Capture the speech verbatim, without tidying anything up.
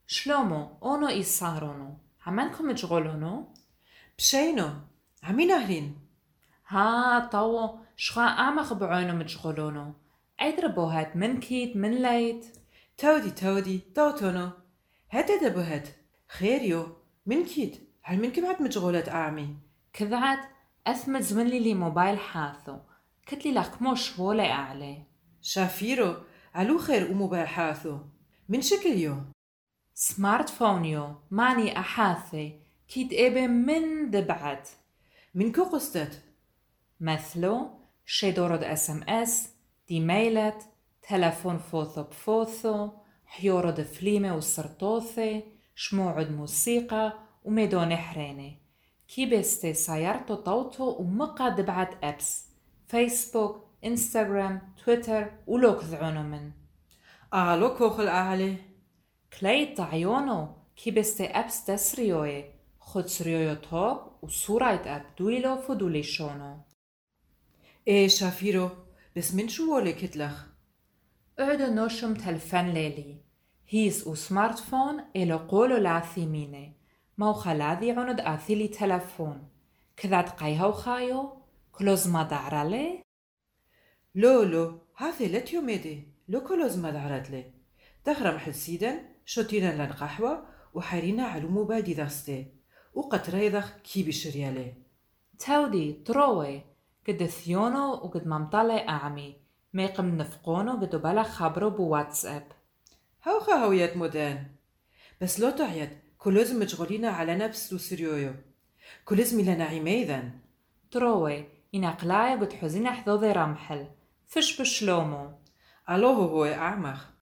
שלמה, אונו איסהרונו, همانكم مشغولونو؟ بشينو عمي نهرين. ها طو شخا أعمق بعونو مشغولونو. أيدربوهات من كيد من ليت. تودي تودي توتونو. هات دبوهات خيريو من كيد هل منك بعد مشغولات أعمي؟ كذعت أثمت زمن لي موبايل حاثو كتلي لك موش ولا أعلى. شافيرو علو خير وموبايل حاثو من شكل يو؟ سمارت فونيو ماني أحاثي كيد إبه من دبعت. من كو قصدت؟ مثلو شيدورد اس ام اس دي ميلت تلفون فوثو بفوثو حيورد فليمة وسرطوثي شموعد موسيقى وميدون حريني كي بستي سايرتو طوتو ومقا دبعت أبس فيسبوك انستغرام تويتر ولوك ذعونو من أعلو كوخل أعلي كليت عيونو كي بستي أبس تسريوي خد سريويو توب وصورة أب دويلو فدولي شونو. إيه شافيرو بس من شو ولي كتلخ؟ اعدو نوشم تلفن ليلي هيس و سمارت فون إلو قولو لاثيميني مو خلاذي عند آثيلي تلفون كذا تقايهو خايو كلوز ما دعرالي؟ لو لو هاثي لتيو ميدي لو كلوز ما دعرت لي دخرم حسيدا شوتينا لن قحوة وحرينا على موبادي داستي وقد ريضخ كي بشريالي تودي تروي قد ثيونو وقد ممطلي أعمي ميقم نفقونو قد بلا خبرو بواتساب هاو خاويات مودان بس لو تعيد كلوز مشغولين على نفس وسريويو كلوز ميلانا عميذا تروي إنا قلايا قد حزين حذوذي رمحل فش بشلومو ألو هو أعمخ